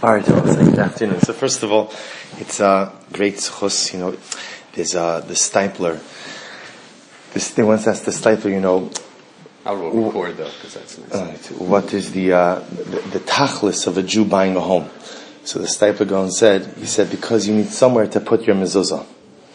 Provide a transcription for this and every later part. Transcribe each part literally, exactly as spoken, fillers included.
All right, good afternoon. So first of all, it's a uh, great zchus. You know, there's uh, the Stipler. This thing once asked the Stipler, you know, I will record though, because that's right, what is the, uh, the the tachlis of a Jew buying a home? So the Stipler Gaon said, he said, because you need somewhere to put your mezuzah.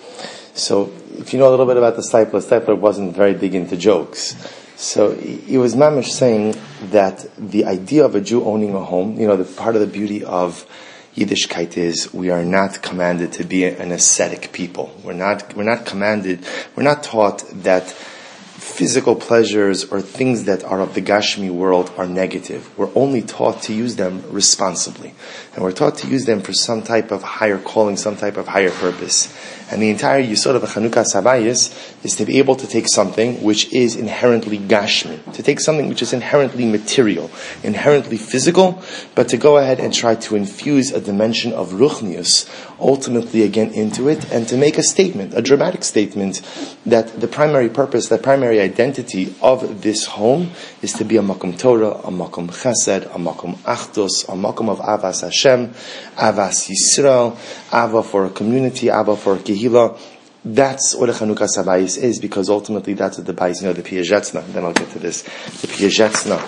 So if you know a little bit about the Stipler, Stipler wasn't very big into jokes. So he was mamish saying that the idea of a Jew owning a home, you know, the part of the beauty of Yiddishkeit is we are not commanded to be an ascetic people. We're not, we're not commanded, we're not taught that physical pleasures or things that are of the Gashmi world are negative. We're only taught to use them responsibly. And we're taught to use them for some type of higher calling, some type of higher purpose. And the entire Yisod of a Chanukas Habayis is to be able to take something which is inherently Gashmi, to take something which is inherently material, inherently physical, but to go ahead and try to infuse a dimension of Ruchnius ultimately again into it, and to make a statement, a dramatic statement, that the primary purpose, the primary identity of this home is to be a Makom Torah, a Makom Chesed, a Makom Achdus, a Makom of Avas Hashem, Avas Yisrael, Ava for a community, Ava for a Kehillah. That's what a Chanukas Habayis is, because ultimately that's what the Bayis, you know, the Piazetzna, then I'll get to this, the Piazetzna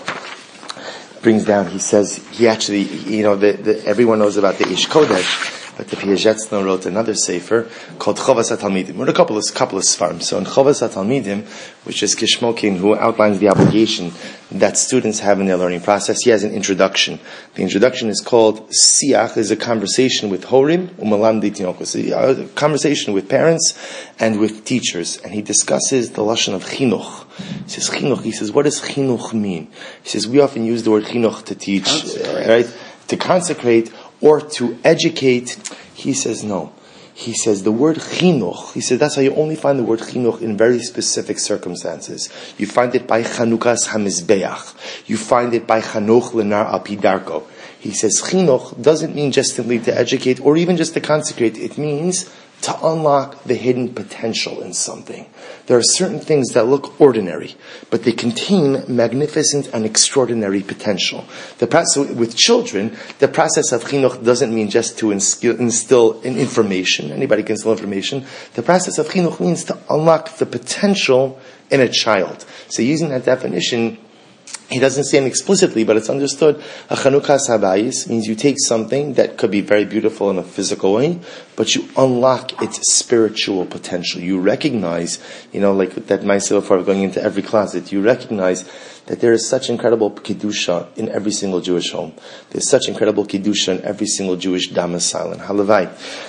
brings down, he says, he actually, you know, the, the, everyone knows about the Ish Kodesh, but the Piazetzna wrote another sefer called Chovas HaTalmidim. We're a couple of couple of svarim. So in Chovas HaTalmidim, which is Kishmokin, who outlines the obligation that students have in their learning process, he has an introduction. The introduction is called Siach, is a conversation with Horim Umalam Ditinokos, a conversation with parents and with teachers, and he discusses the lashon of chinuch. He says chinuch. He says, what does chinuch mean? He says we often use the word chinuch to teach, uh, right, to consecrate or to educate. He says no. He says the word chinuch, he says that's how you only find the word chinuch in very specific circumstances. You find it by Chanukas HaMizbeach. You find it by Chanuch Lenar Al Pi Darko. He says chinuch doesn't mean just simply to educate or even just to consecrate. It means to unlock the hidden potential in something. There are certain things that look ordinary, but they contain magnificent and extraordinary potential. The process with children, the process of chinuch doesn't mean just to instill, instill in information. Anybody can instill information. The process of chinuch means to unlock the potential in a child. So using that definition, he doesn't say it explicitly, but it's understood. A Chanukas Habayis means you take something that could be very beautiful in a physical way, but you unlock its spiritual potential. You recognize, you know, like that Ma'aseh before going into every closet, you recognize that there is such incredible Kedusha in every single Jewish home. There's such incredible Kedusha in every single Jewish domicile. And Halavai,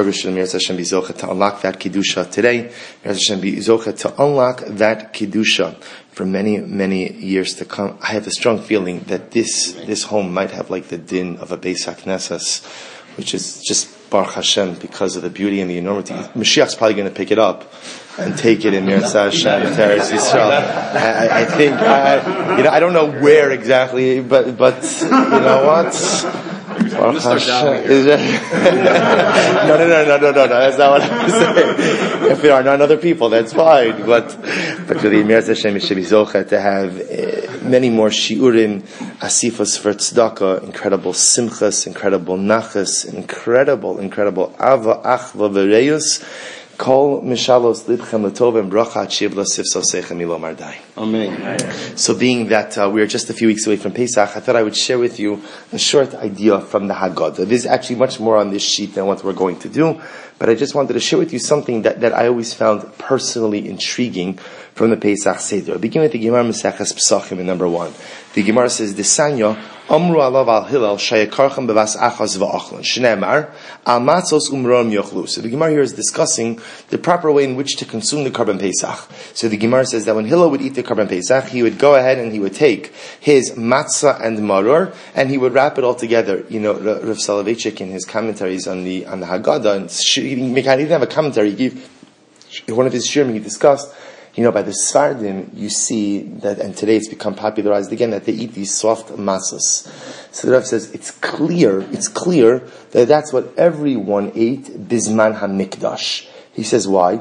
to unlock that Kedusha today, to unlock that Kedusha for many, many years to come. I have a strong feeling that this this home might have like the din of a Beis HaKnesses, which is just Baruch Hashem because of the beauty and the enormity. Mashiach's probably going to pick it up and take it in Mirzah Hashem, Teres Yisrael. I, I think, I, you know, I don't know where exactly, but but you know what? Baruch Hashem. no, no, no, no, no, no, no. That's not what I'm saying. If there are not other people, that's fine. But, but really, Mirzah Hashem should be zocha to have uh, many more shiurim, asifos for tzedakah, incredible simchas, incredible nachas, incredible, incredible ava, achva, v'reyus. Kol mishalos libchem letov and bracha achiv l'sif sosechem ilomar dai. Amen. So being that uh, we are just a few weeks away from Pesach, I thought I would share with you a short idea from the Haggadah. There's actually much more on this sheet than what we're going to do, but I just wanted to share with you something that, that I always found personally intriguing from the Pesach Seder. I begin with the Gemara Maseches Pesachim in number one. The Gemara says, Desanya, Amru alav al Hillel, shayakarchem bevas achas va'achlan. Shneemar, al matzos umrom yochlu. So the Gemara here is discussing the proper way in which to consume the Karban Pesach. So the Gemara says that when Hillel would eat the Karban Pesach, he would go ahead and he would take his matzah and maror, and he would wrap it all together. You know, Rav Soloveitchik in his commentaries on the on the Haggadah, and he didn't have a commentary, he gave one of his shirim, he discussed, you know, by the Sfardim, you see that, and today it's become popularized again, that they eat these soft matzahs. So the Rav says, it's clear, it's clear that that's what everyone ate, Bizman HaMikdash. He says, why?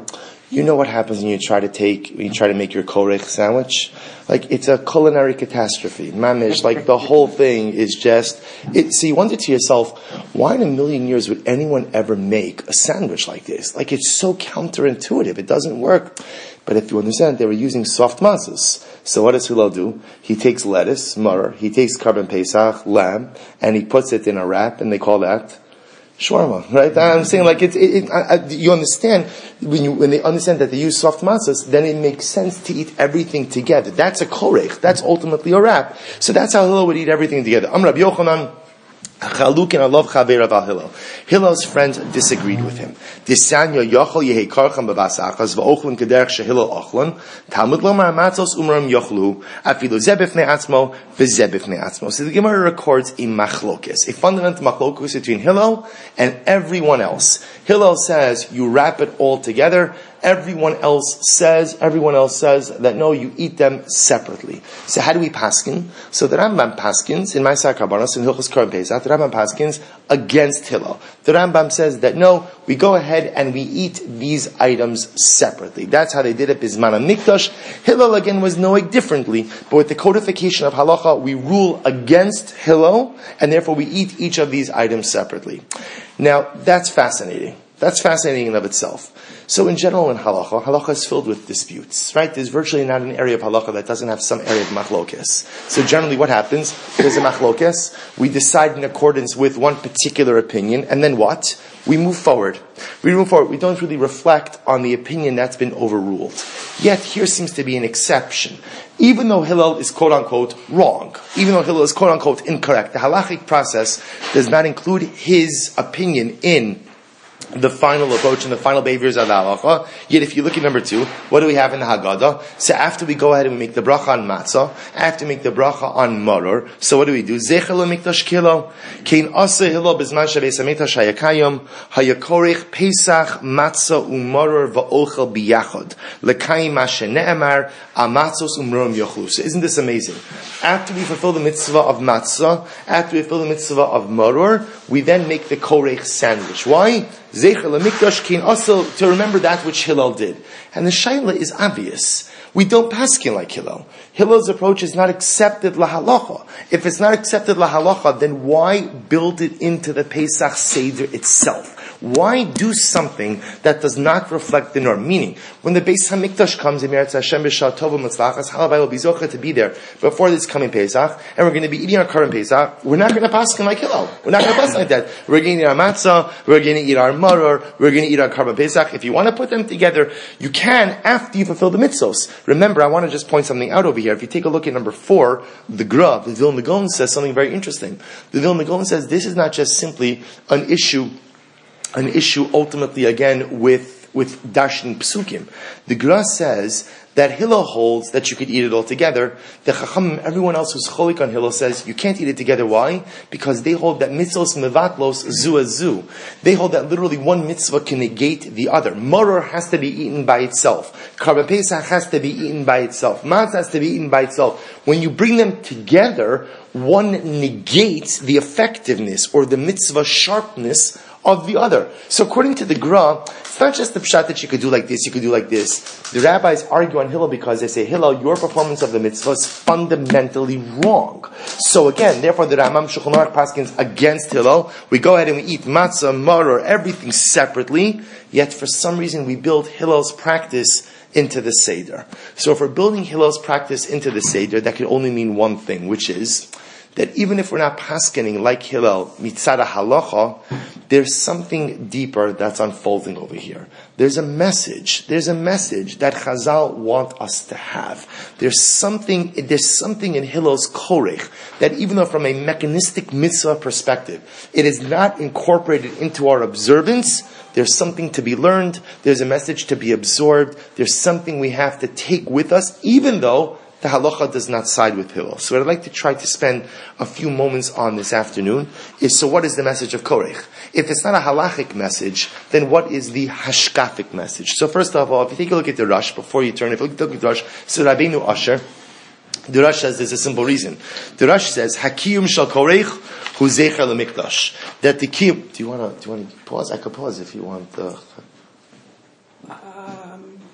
You know what happens when you try to take, when you try to make your korech sandwich? Like, it's a culinary catastrophe. Mamish, like the whole thing is just, it, so you wonder to yourself, why in a million years would anyone ever make a sandwich like this? Like, it's so counterintuitive. It doesn't work. But if you understand, they were using soft matzahs. So what does Hillel do? He takes lettuce, maror, he takes carbon pesach, lamb, and he puts it in a wrap, and they call that shawarma, right? I'm saying, like, it's, it, it, I, I, you understand, when you, when they understand that they use soft matzahs, then it makes sense to eat everything together. That's a korech. That's ultimately a wrap. So that's how Hillel would eat everything together. Am Rabbi Yochanan, Chaluk and I love Chaver Rav Hillel. Hillel's friends disagreed with him. Disanya Yochel Yehi Karcham Bavasachas V'Ochlin Kederch Shehillel Ochlin Talmud Lomar Matzos Umram Yochlu Afilu Zebifnei Atzmo V'Zebifnei Atzmo. So the Gemara records a machlokes, a fundamental machlokes between Hillel and everyone else. Hillel says you wrap it all together. Everyone else says, everyone else says that no, you eat them separately. So how do we paskin? So the Rambam paskins in Ma'aser Karbanos in Hilchos Korban Pesach. The Rambam paskins against Hillel. The Rambam says that no, we go ahead and we eat these items separately. That's how they did it. Bizman HaMikdash. Hillel again was knowing differently, but with the codification of halacha, we rule against Hillel, and therefore we eat each of these items separately. Now that's fascinating. That's fascinating in of itself. So in general in halacha, halacha is filled with disputes, right? There's virtually not an area of halacha that doesn't have some area of machlokes. So generally what happens, there's a machlokes, we decide in accordance with one particular opinion, and then what? We move forward. We move forward. We don't really reflect on the opinion that's been overruled. Yet here seems to be an exception. Even though Hillel is quote-unquote wrong, even though Hillel is quote-unquote incorrect, the halachic process does not include his opinion in the final approach and the final behaviors of the halacha. Yet if you look at number two, what do we have in the Haggadah? So after we go ahead and we make the bracha on matzah, after we make the bracha on maror, so what do we do? Zecher l'mikdash kilo, kein asa hilo bizman shabeis hamikdash hayakayim, hayakorich pesach matzah umaror va'ochel biyachod, lekayim mashe ne'emar, amatzos umrom yochlu. So isn't this amazing? After we fulfill the mitzvah of matzah, after we fulfill the mitzvah of maror, we then make the korech sandwich. Why? Zecher l'mikdash kin also to remember that which Hillel did. And the shaila is obvious. We don't paskin like Hillel. Hillel's approach is not accepted lahalacha. If it's not accepted lahalacha, then why build it into the Pesach Seder itself? Why do something that does not reflect the norm? Meaning, when the Beis Hamikdash comes in Meretz Hashem b'Shah Tova Mitzlachas, Halabai will be zocha to be there before this coming Pesach, and we're going to be eating our current Pesach. We're not going to paskin like Hillel. We're not going to paskin like that. We're going to eat our matzah. We're going to eat our maror. We're going to eat our carbon Pesach. If you want to put them together, you can after you fulfill the mitzvos. Remember, I want to just point something out over here. If you take a look at number four, the Gra, the Vilna Gaon says something very interesting. The Vilna Gaon says this is not just simply an issue an issue ultimately again with, with Darshan Psukim. The Gra says that Hillel holds that you could eat it all together. The Chachamim, everyone else who's cholik on Hillel says you can't eat it together. Why? Because they hold that mitzvos mevatlos zu a zu. They hold that literally one mitzvah can negate the other. Maror has to be eaten by itself. Karban Pesach has to be eaten by itself. Matzah has to be eaten by itself. When you bring them together, one negates the effectiveness or the mitzvah sharpness of the other. So according to the Gra, it's not just the pshat that you could do like this, you could do like this. The rabbis argue on Hillel because they say, Hillel, your performance of the mitzvah is fundamentally wrong. So again, therefore the Rambam Shulchan Aruch paskins against Hillel. We go ahead and we eat matzah, maror, everything separately, yet for some reason we build Hillel's practice into the Seder. So if we're building Hillel's practice into the Seder, that can only mean one thing, which is that even if we're not paskening like Hillel, mitzad halacha, there's something deeper that's unfolding over here. There's a message. There's a message that Chazal want us to have. There's something, there's something in Hillel's korech that even though from a mechanistic mitzvah perspective, it is not incorporated into our observance, there's something to be learned. There's a message to be absorbed. There's something we have to take with us, even though the halacha does not side with Hillel. So what I'd like to try to spend a few moments on this afternoon is, so what is the message of korech? If it's not a halachic message, then what is the hashkafic message? So first of all, if you take a look at the Rush, before you turn, if you look at the Rush, so Rabbeinu Asher, the Rush says there's a simple reason. The Rush says, Hakiyum shal korech hu zecher lemikdash. That the kiyum, do you want to, do you want to pause? I could pause if you want. Uh, um,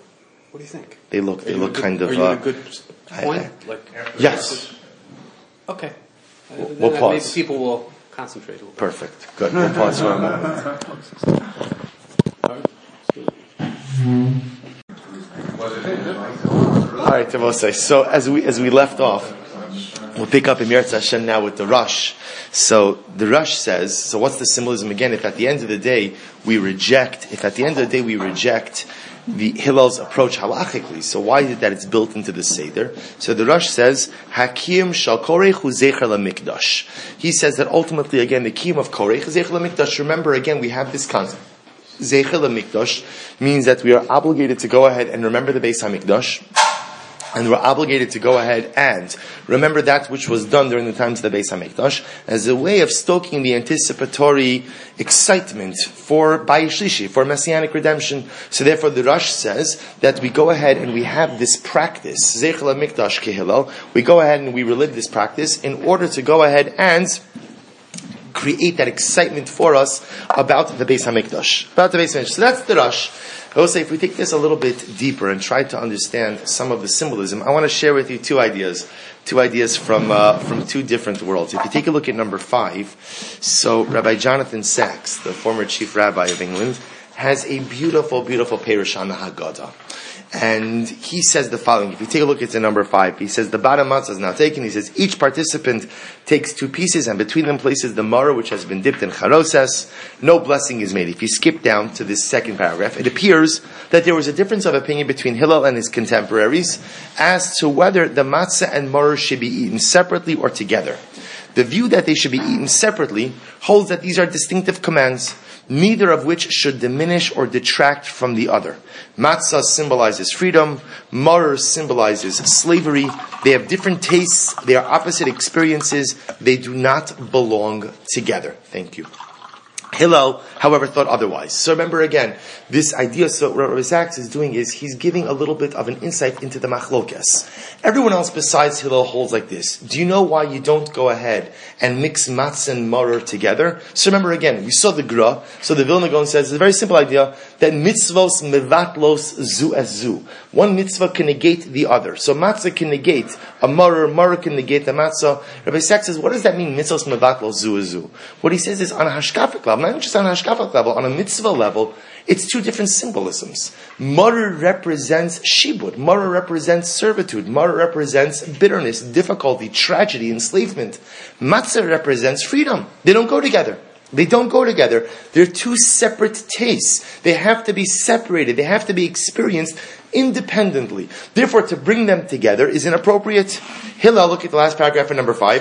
What do you think? They look, they look good, kind of. Are you uh, in a good point? I, I, like yes. Okay. We'll, Then we'll that- pause. Maybe people will concentrate a little bit. Perfect. Good. We'll pause for a moment. All right, Tavosai. So as we as we left off, we'll pick up in Yirtzeh Hashem now with the Rush. So the Rush says, so what's the symbolism again? If at the end of the day we reject, if at the end of the day we reject the Hillel's approach halachically, so why is it that it's built into the Seder? So the Rush says, Hakim shal korech hu zecher lamikdash. He says that ultimately, again, the kiyum of korech is zecher lamikdash. Remember, again, we have this concept. Zecher lamikdash means that we are obligated to go ahead and remember the Beis HaMikdash. And we're obligated to go ahead and remember that which was done during the times of the Beis HaMikdash as a way of stoking the anticipatory excitement for Bayis Shlishi, for Messianic redemption. So therefore the Rush says that we go ahead and we have this practice, Zecher LaMikdash Kehillel, we go ahead and we relive this practice in order to go ahead and create that excitement for us about the Beis HaMikdash. About the Beis HaMikdash. So that's the Rush. I will say, if we take this a little bit deeper and try to understand some of the symbolism, I want to share with you two ideas, two ideas from uh, from two different worlds. If you take a look at number five, so Rabbi Jonathan Sachs, the former chief rabbi of England, has a beautiful, beautiful Perush on the Haggadah. And he says the following. If you take a look at the number five, he says the bottom matzah is now taken. He says each participant takes two pieces and between them places the maror which has been dipped in charoses. No blessing is made. If you skip down to this second paragraph, it appears that there was a difference of opinion between Hillel and his contemporaries as to whether the matzah and maror should be eaten separately or together. The view that they should be eaten separately holds that these are distinctive commands, neither of which should diminish or detract from the other. Matzah symbolizes freedom, maror symbolizes slavery. They have different tastes, they are opposite experiences, they do not belong together. Thank you. Hillel, however, thought otherwise. So remember again, this idea, so what Rabbi Sachs is doing is, he's giving a little bit of an insight into the machlokes. Everyone else besides Hillel holds like this. Do you know why you don't go ahead and mix matzah and maror together? So remember again, we saw the Gra, so the Vilna Gaon says, it's a very simple idea, that mitzvos mevatlos zu as zu. One mitzvah can negate the other. So matzah can negate a maror, maror can negate the matzah. Rabbi Sachs says, what does that mean, mitzvos mevatlos zu as zu? What he says is, on a hashkafic level, not just on a hashkafic level, on a mitzvah level, it's two different symbolisms. Maror represents shibud. Maror represents servitude. Maror represents bitterness, difficulty, tragedy, enslavement. Matzah represents freedom. They don't go together. They don't go together. They're two separate tastes. They have to be separated. They have to be experienced independently. Therefore, to bring them together is inappropriate. Hillel, look at the last paragraph in number five.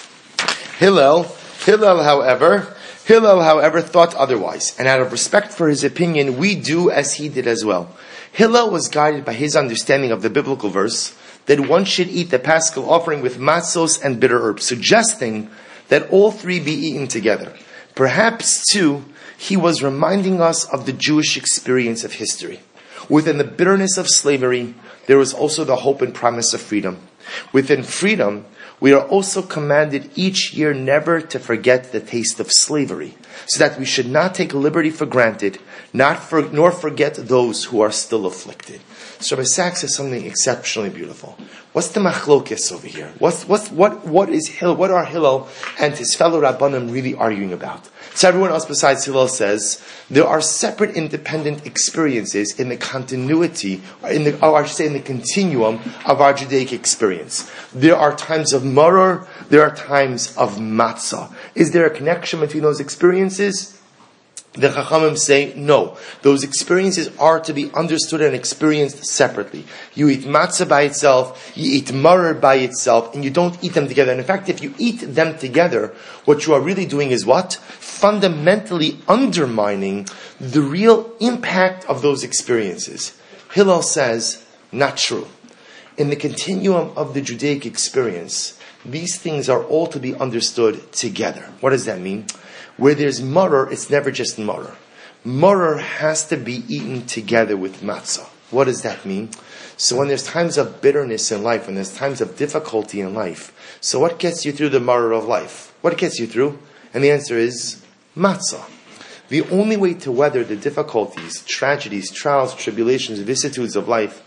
Hillel, Hillel, however... Hillel, however, thought otherwise, and out of respect for his opinion, we do as he did as well. Hillel was guided by his understanding of the biblical verse that one should eat the Paschal offering with matzos and bitter herbs, suggesting that all three be eaten together. Perhaps, too, he was reminding us of the Jewish experience of history. Within the bitterness of slavery, there was also the hope and promise of freedom. Within freedom, we are also commanded each year never to forget the taste of slavery, so that we should not take liberty for granted, not for, nor forget those who are still afflicted. So Rabbi Sachs says something exceptionally beautiful. What's the machlokes over here? What's, what's, what, what is Hillel, what are Hillel and his fellow Rabbanim really arguing about? So everyone else besides Hillel says there are separate independent experiences in the continuity, or in the, or I should say in the continuum of our Judaic experience. There are times of maror, there are times of matzah. Is there a connection between those experiences? The Chachamim say no. Those experiences are to be understood and experienced separately. You eat matzah by itself, you eat maror by itself, and you don't eat them together. And in fact, if you eat them together, what you are really doing is what? Fundamentally undermining the real impact of those experiences. Hillel says, not true. In the continuum of the Judaic experience, these things are all to be understood together. What does that mean? Where there's maror, it's never just maror. Maror has to be eaten together with matzah. What does that mean? So when there's times of bitterness in life, when there's times of difficulty in life, so what gets you through the maror of life? What gets you through? And the answer is matzah. The only way to weather the difficulties, tragedies, trials, tribulations, vicissitudes of life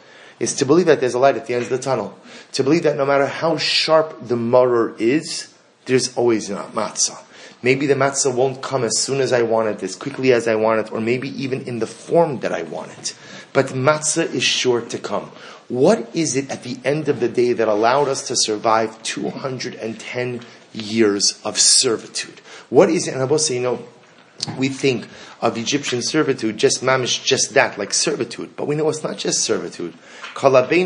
is to believe that there's a light at the end of the tunnel. To believe that no matter how sharp the maror is, there's always a matzah. Maybe the matzah won't come as soon as I want it, as quickly as I want it, or maybe even in the form that I want it. But matzah is sure to come. What is it at the end of the day that allowed us to survive two hundred ten years of servitude? What is it? And I will say, you know, we think of Egyptian servitude, just mamish, just that, like servitude. But we know it's not just servitude. Again,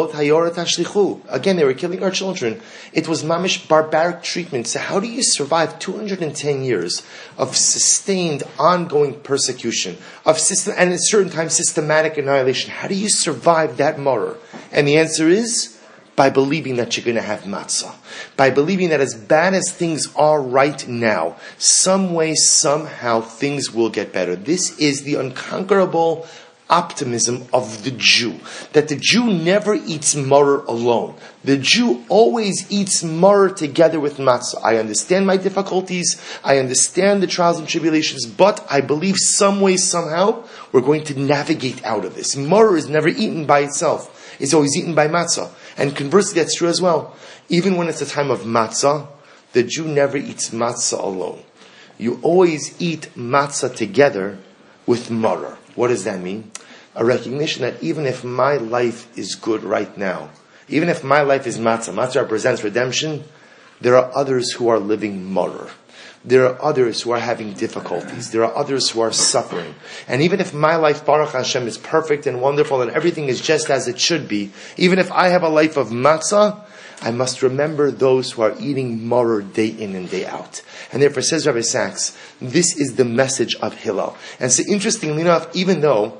they were killing our children. It was mamish barbaric treatment. So how do you survive two hundred ten years of sustained, ongoing persecution, of system, and at certain times systematic annihilation? How do you survive that maror? And the answer is by believing that you're going to have matzah. By believing that as bad as things are right now, some way, somehow, things will get better. This is the unconquerable optimism of the Jew. That the Jew never eats maror alone. The Jew always eats maror together with matzah. I understand my difficulties. I understand the trials and tribulations. But I believe some way, somehow, we're going to navigate out of this. Maror is never eaten by itself. It's always eaten by matzah. And conversely, that's true as well. Even when it's a time of matzah, the Jew never eats matzah alone. You always eat matzah together with maror. What does that mean? A recognition that even if my life is good right now, even if my life is matzah, matzah represents redemption, there are others who are living maror. There are others who are having difficulties. There are others who are suffering. And even if my life, Baruch Hashem, is perfect and wonderful and everything is just as it should be, even if I have a life of matzah, I must remember those who are eating maror day in and day out. And therefore, says Rabbi Sachs, this is the message of Hillel. And so interestingly enough, even though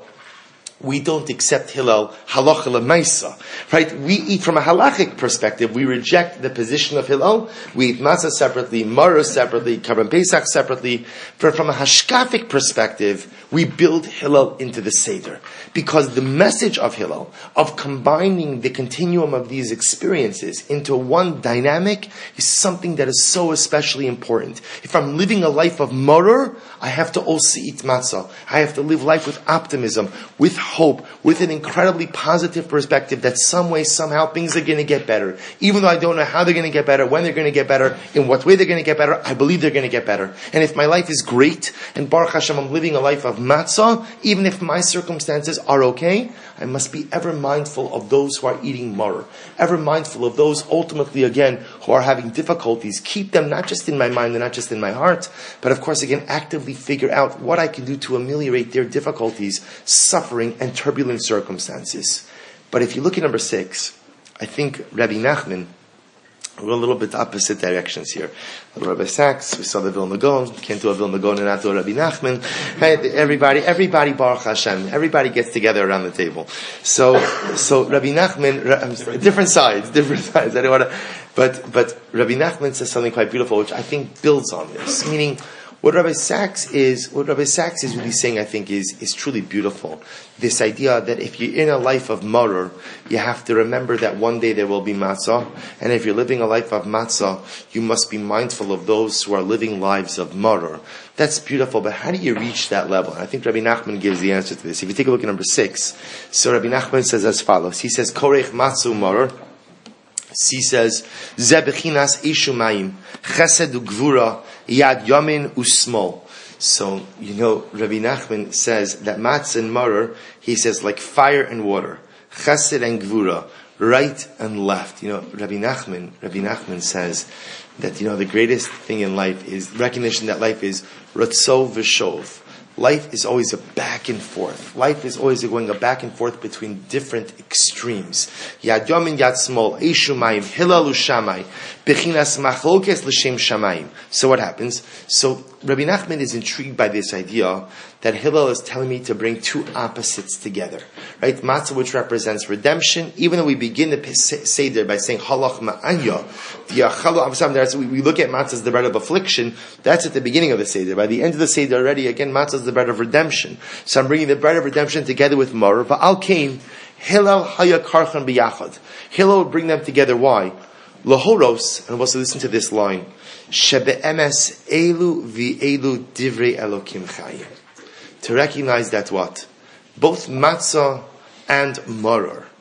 we don't accept Hillel halacha l'maisa, right? We eat from a halachic perspective. We reject the position of Hillel. We eat matzah separately, maror separately, karban pesach separately. But from a hashkafic perspective, we build Hillel into the Seder. Because the message of Hillel, of combining the continuum of these experiences into one dynamic, is something that is so especially important. If I'm living a life of maror, I have to also eat matzah. I have to live life with optimism, with hope, with an incredibly positive perspective that some way, somehow, things are going to get better. Even though I don't know how they're going to get better, when they're going to get better, in what way they're going to get better, I believe they're going to get better. And if my life is great, and Baruch Hashem, I'm living a life of matzah, even if my circumstances are okay, I must be ever mindful of those who are eating maror, ever mindful of those ultimately, again, who are having difficulties. Keep them not just in my mind and not just in my heart, but of course, again, actively figure out what I can do to ameliorate their difficulties, suffering, and turbulent circumstances. But if you look at number six, I think Rabbi Nachman, we're a little bit opposite directions here. Rabbi Sachs, we saw the Vilna Gaon, can't do a Vilna Gaon and not do a Rabbi Nachman. Right? Everybody, everybody, Baruch Hashem, everybody gets together around the table. So, so Rabbi Nachman, different sides, different sides. I don't want to, but, but Rabbi Nachman says something quite beautiful, which I think builds on this. Meaning, what Rabbi Sachs is, what Rabbi Sachs is really saying, I think, is, is truly beautiful. This idea that if you're in a life of maror, you have to remember that one day there will be matzah. And if you're living a life of matzah, you must be mindful of those who are living lives of maror. That's beautiful, but how do you reach that level? And I think Rabbi Nachman gives the answer to this. If you take a look at number six, so Rabbi Nachman says as follows. He says, Korech matzu maror. He says, Ze bechinas ishu mayim, chesed ugvura, yad yamin usmol. So, you know, Rabbi Nachman says that matzah and maror, he says, like fire and water, chesed and gvura, right and left. You know, Rabbi Nachman, Rabbi Nachman says that, you know, the greatest thing in life is recognition that life is ratzo v'shov. Life is always a back and forth. Life is always going a back and forth between different extremes. Yad yamin, yad smol, eshu mayim, hilalu shamay, bechinas machlokes l'shem shamayim. So what happens? So Rabbi Nachman is intrigued by this idea that Hillel is telling me to bring two opposites together. Right? Matzah, which represents redemption, even though we begin the Seder by saying halach ma'anya, we look at matzah as the bread of affliction, that's at the beginning of the Seder. By the end of the Seder already, again, matzah is the bread of redemption. So I'm bringing the bread of redemption together with maror. Va'al kain, Hillel haya karchan b'yachad. Hillel would bring them together. Why? Lahoros, and we'll also listen to this line, Shebe'emes elu v'elu divrei Elokim chayim. To recognize that what? Both matzah and maror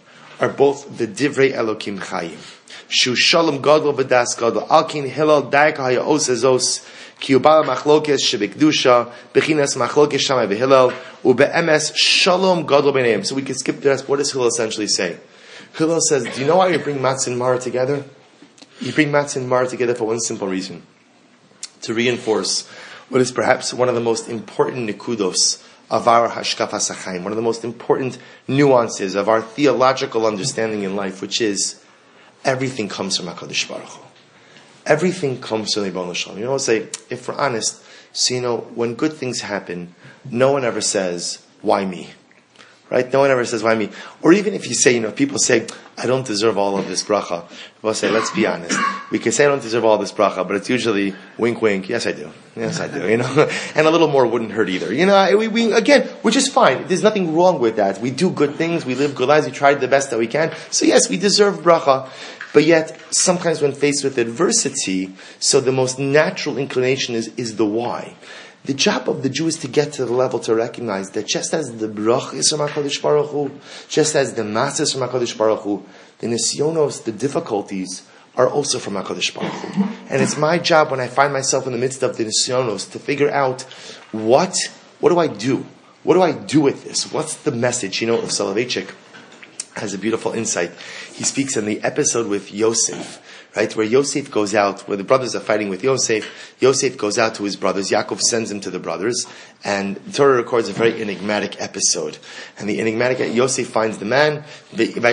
are both the Divrei Elokim Chayim. Shu Shalom Gadol B'das Gadol Alkin Hillel Daik Haya Os Ezos Ki Ubala Machlokes Shebekdusha Bechinas Machlokes Shammai V'Hillel Ube'emes Shalom Gadol B'neim. So we can skip the rest. What does Hillel essentially say? Hillel says, do you know why you bring Matzah and Mar together? You bring Matzah and Mar together for one simple reason. To reinforce what is perhaps one of the most important nikudos of our Hashkafas HaChaim, one of the most important nuances of our theological understanding in life, which is everything comes from HaKadosh Baruch Hu. Everything comes from the Ribono Shel Olam. You know, I'll say, if we're honest, so you know, when good things happen, no one ever says, why me? Right? No one ever says, why me? Or even if you say, you know, people say, I don't deserve all of this bracha. We'll say, let's be honest. We can say I don't deserve all this bracha, but it's usually wink, wink. Yes, I do. Yes, I do. You know, and a little more wouldn't hurt either. You know, we, we again, which is fine. There's nothing wrong with that. We do good things. We live good lives. We try the best that we can. So yes, we deserve bracha. But yet, sometimes when faced with adversity, so the most natural inclination is, is the why. The job of the Jew is to get to the level to recognize that just as the brach is from HaKadosh Baruch Hu, just as the matzah is from HaKadosh Baruch Hu, the nisyonos, the difficulties, are also from HaKadosh Baruch Hu. And it's my job when I find myself in the midst of the nisyonos to figure out what, what do I do? What do I do with this? What's the message? You know, Soloveitchik has a beautiful insight. He speaks in the episode with Yosef, right, where Yosef goes out, where the brothers are fighting with Yosef. Yosef goes out to his brothers. Yaakov sends him to the brothers. And the Torah records a very enigmatic episode. And the enigmatic, Yosef finds the man. And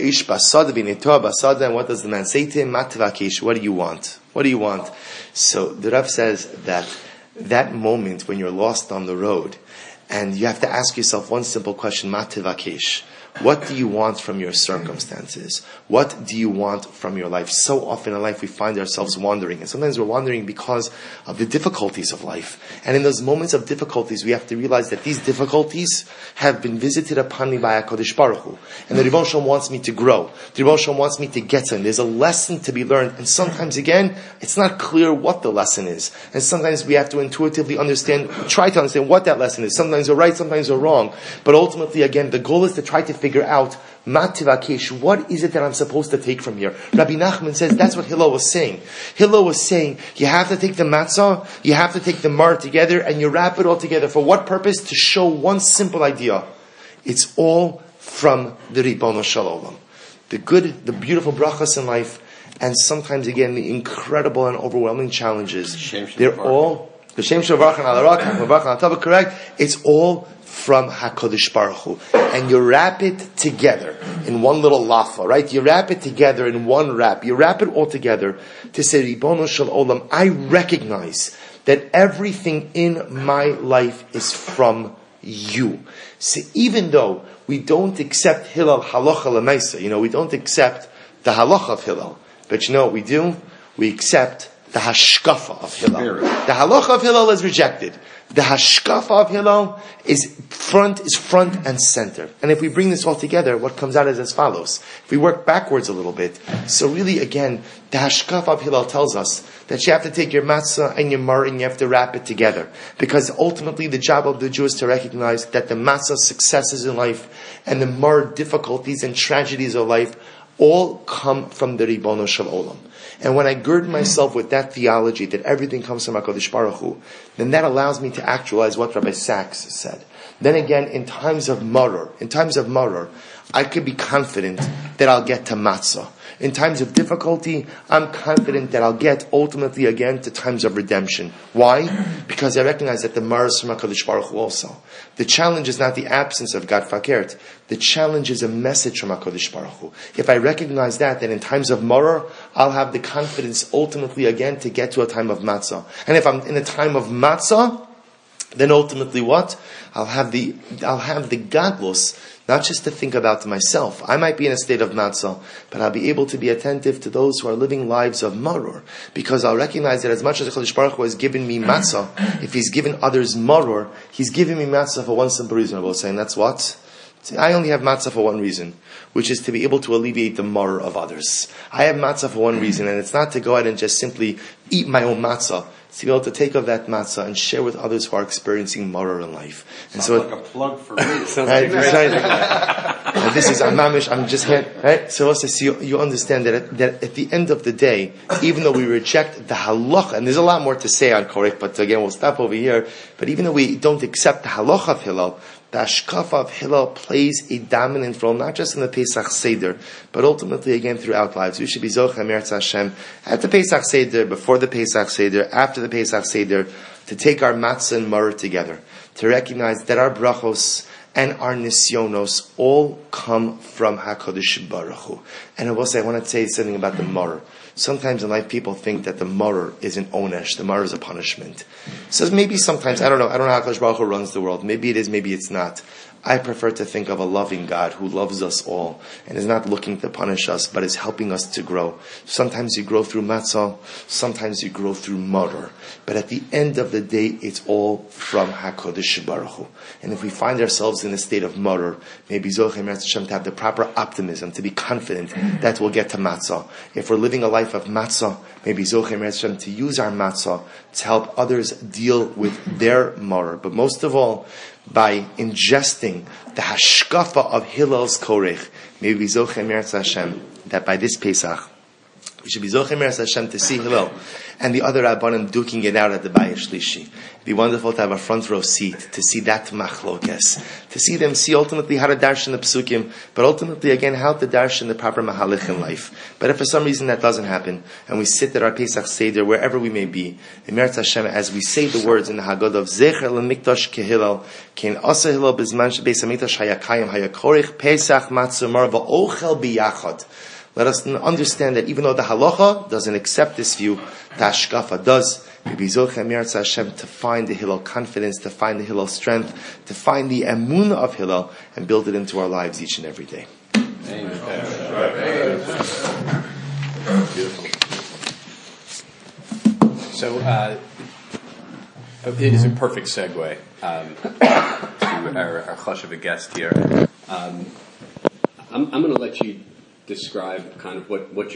what does the man say to him? Matvakish, what do you want? What do you want? So the Rav says that that moment when you're lost on the road, and you have to ask yourself one simple question, Matvakish. What do you want from your circumstances? What do you want from your life? So often in life we find ourselves wandering, and sometimes we're wandering because of the difficulties of life. And in those moments of difficulties, we have to realize that these difficulties have been visited upon me by HaKadosh Baruch Hu. And the Ribono Shel Olam wants me to grow. The Ribono Shel Olam wants me to get something. There's a lesson to be learned. And sometimes, again, it's not clear what the lesson is. And sometimes we have to intuitively understand, try to understand what that lesson is. Sometimes we're right, sometimes we're wrong. But ultimately, again, the goal is to try to figure out, Mativakesh, what is it that I'm supposed to take from here? Rabbi Nachman says that's what Hillel was saying. Hillel was saying, you have to take the matzah, you have to take the mar together, and you wrap it all together. For what purpose? To show one simple idea. It's all from the Ribono Shel Olam. The good, the beautiful brachas in life, and sometimes again the incredible and overwhelming challenges. They're all, the Shem Shavarach and Alarak, Shavarach and Alatabah, correct? It's all from HaKadosh Baruch Hu. And you wrap it together in one little lafa, right? You wrap it together in one wrap. You wrap it all together to say, Ribono Shel Olam, I recognize that everything in my life is from you. So even though we don't accept Hillel halacha l'maisa, you know, we don't accept the halacha of Hillel, but you know what we do? We accept the hashkafa of Hillel. The halacha of Hillel is rejected. The hashkafa of Hillel is front, is front and center. And if we bring this all together, what comes out is as follows. If we work backwards a little bit, so really again, the hashkafa of Hillel tells us that you have to take your matzah and your mar and you have to wrap it together. Because ultimately the job of the Jew is to recognize that the matzah successes in life and the mar difficulties and tragedies of life all come from the Ribono Shel Olam. And when I gird myself with that theology that everything comes from HaKadosh Baruch Hu, then that allows me to actualize what Rabbi Sachs said. Then again, in times of maror, in times of maror, I could be confident that I'll get to matzah. In times of difficulty, I'm confident that I'll get ultimately again to times of redemption. Why? Because I recognize that the mar is from HaKadosh Baruch Hu also. The challenge is not the absence of God Fakert. The challenge is a message from HaKadosh Baruch Hu. If I recognize that, then in times of maror, I'll have the confidence ultimately again to get to a time of matzah. And if I'm in a time of matzah, then ultimately what? I'll have the, I'll have the gadlus, not just to think about myself. I might be in a state of matzah, but I'll be able to be attentive to those who are living lives of maror. Because I'll recognize that as much as HaKadosh Baruch Hu has given me matzah, if He's given others maror, He's given me matzah for one simple reason. I will say, and that's what? I only have matzah for one reason, which is to be able to alleviate the maror of others. I have matzah for one reason, and it's not to go out and just simply eat my own matzah. It's to be able to take of that matzah and share with others who are experiencing maror in life. And Sounds so like a plug for me. Right, And this is Amamish, I'm just here, right? So also, so you, you understand that at, that at the end of the day, even though we reject the halacha, and there's a lot more to say on Korech, but again, we'll stop over here, but even though we don't accept the halacha of Hillel, the Hashkafa of Hillel plays a dominant role, not just in the Pesach Seder, but ultimately again throughout lives. We should be Zochem Eretz Hashem at the Pesach Seder, before the Pesach Seder, after the Pesach Seder, to take our matzah and maror together, to recognize that our brachos and our nisyonos all come from HaKadosh Baruch Hu. And I will say, I want to say something about the maror. Sometimes in life people think that the maror is an onesh, the maror is a punishment. So maybe sometimes, I don't know, I don't know how HaKadosh Baruch Hu runs the world. Maybe it is, maybe it's not. I prefer to think of a loving God who loves us all and is not looking to punish us, but is helping us to grow. Sometimes you grow through matzah, sometimes you grow through maror. But at the end of the day, it's all from HaKadosh Baruch Hu. And if we find ourselves in a state of maror, maybe Zochem Eretz Hashem, to have the proper optimism, to be confident that we'll get to matzah. If we're living a life of matzah, maybe Zochem Eretz Hashem, to use our matzah to help others deal with their maror. But most of all, by ingesting the hashkafa of Hillel's Korech, may we Zochem Eretz Hashem, that by this Pesach, we should be Zochem Eretz Hashem to see Hillel and the other Rabbanim duking it out at the Bayis Shlishi. It'd be wonderful to have a front row seat, to see that machlokes, to see them see ultimately how to darshan the psukim, but ultimately again how to darshan the proper mahalich in life. But if for some reason that doesn't happen, and we sit at our Pesach Seder, wherever we may be, in Eretz Hashem, as we say the words in the Haggadah of Zecher LeMikdash Kehillel, Kein Asa Hillel Bizman Shebeis HaMikdash Hayakayim Hayakorich Pesach Matzah Mar Va'ochel Biyachad. Let us understand that even though the halacha doesn't accept this view, the hashkafa does. Maybe Zochem Eretz Hashem, to find the Hillel confidence, to find the Hillel strength, to find the emunah of Hillel, and build it into our lives each and every day. Amen. Beautiful. So, uh, it is a perfect segue um, to our, our chashuv guest here. Um, I'm, I'm going to let you describe kind of what, what you